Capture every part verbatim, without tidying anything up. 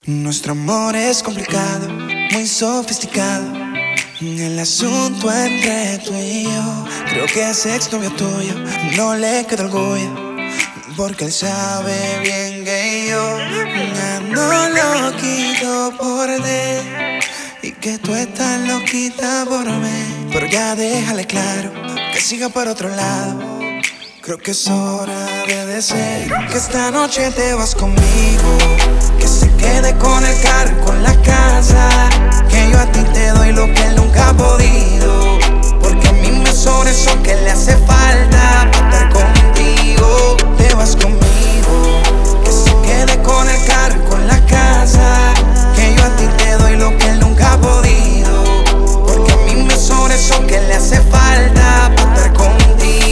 Nuestro amor es complicado, muy sofisticado. El asunto entre tú y yo, creo que ese exnovio tuyo no le queda orgullo, porque él sabe bien que yo ando loquito por él y que tú estás loquita por mí. Pero ya déjale claro que siga por otro lado. Creo que es hora de decir que esta noche te vas conmigo, que se quede con el carro, con la casa, que yo a ti te doy lo que él nunca ha podido, porque a mí me sobra eso que le hace falta para estar contigo. Te vas conmigo, que se quede con el carro, con la casa, que yo a ti te doy lo que él nunca ha podido, porque a mí me sobra eso que le hace falta para estar contigo.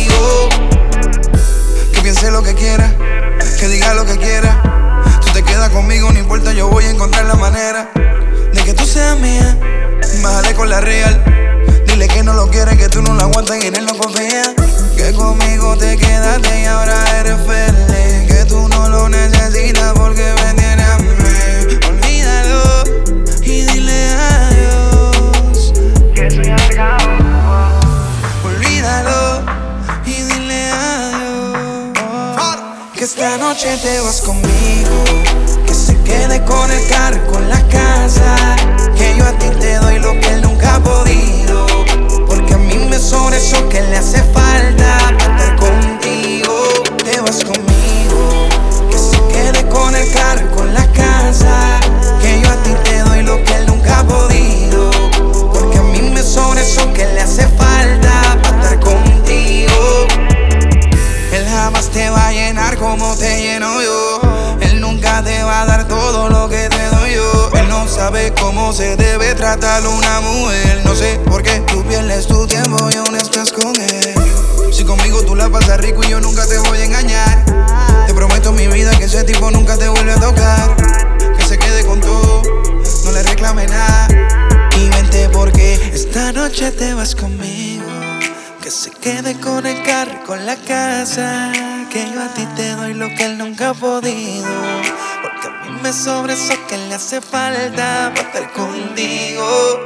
Que piense lo que quiera, que diga lo que quiera. Tú te quedas conmigo, no importa, yo voy a encontrar la manera de que tú seas mía. Bájale con la real, dile que no lo quieres, que tú no lo aguantas y en él no confías. Que conmigo te quedaste y ahora eres feliz, que tú no lo necesitas porque me tienes a mí. Olvídalo y dile adiós, que soy amargado. Olvídalo y dile adiós, que esta noche te vas conmigo, que se quede con el carro, con la casa, que yo a ti te doy lo que él nunca ha podido, porque a mí me sobra eso que le hace falta para estar contigo. Te vas conmigo, que se quede con el carro, con la casa, que yo a ti te doy lo que él nunca ha podido, porque a mí me sobra eso que le hace falta para estar contigo. Él jamás te va a llenar como te lleno yo, él nunca te va a dar todo lo que te doy yo. Él no sabe cómo se debe tratar una mujer, no sé por qué tú pierdes tu tiempo y aún estás con él. Si conmigo tú la pasas rico y yo nunca te voy a engañar, te prometo mi vida que ese tipo nunca te vuelve a tocar, que se quede con todo, no le reclame nada. Y vente porque esta noche te vas conmigo, que se quede con el carro, con la casa, que yo a ti te doy lo que él nunca ha podido, porque a mí me sobra eso que le hace falta para estar contigo.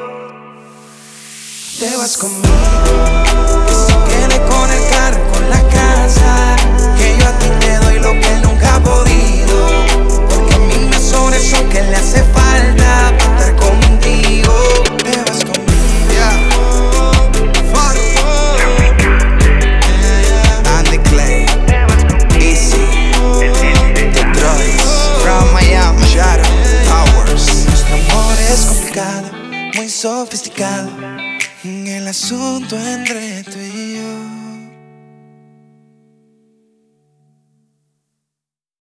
Te vas conmigo, que se quede con el carro, con la casa, que yo a ti te doy lo que él nunca ha podido, porque a mí me sobra eso que le hace falta para estar contigo. Te vas conmigo, yeah. Andy Clay, Easy, Detroit, from Miami, Shadow Towers. Nuestro amor es complicado, muy sofisticado. El asunto entre tú y